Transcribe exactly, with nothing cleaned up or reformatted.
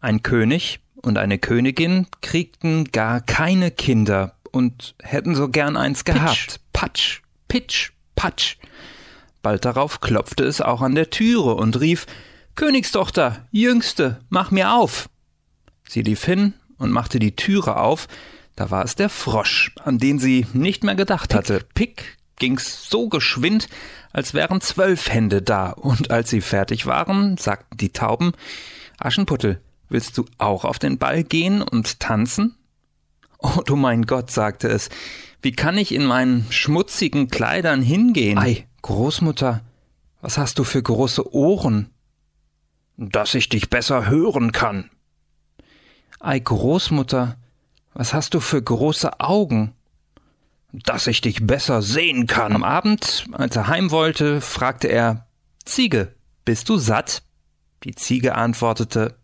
Ein König und eine Königin kriegten gar keine Kinder und hätten so gern eins gehabt. Pitsch, patsch, pitsch, patsch. Bald darauf klopfte es auch an der Türe und rief: »Königstochter, Jüngste, mach mir auf!« Sie lief hin und machte die Türe auf. Da war es der Frosch, an den sie nicht mehr gedacht hatte. Pick ging's so geschwind, als wären zwölf Hände da. Und als sie fertig waren, sagten die Tauben: »Aschenputtel, willst du auch auf den Ball gehen und tanzen?« »Oh du mein Gott«, sagte es, »wie kann ich in meinen schmutzigen Kleidern hingehen?« »Ei, Großmutter, was hast du für große Ohren?« »Dass ich dich besser hören kann.« »Ei, Großmutter, was hast du für große Augen?« »Dass ich dich besser sehen kann.« Am Abend, als er heim wollte, fragte er: »Ziege, bist du satt?« Die Ziege antwortete: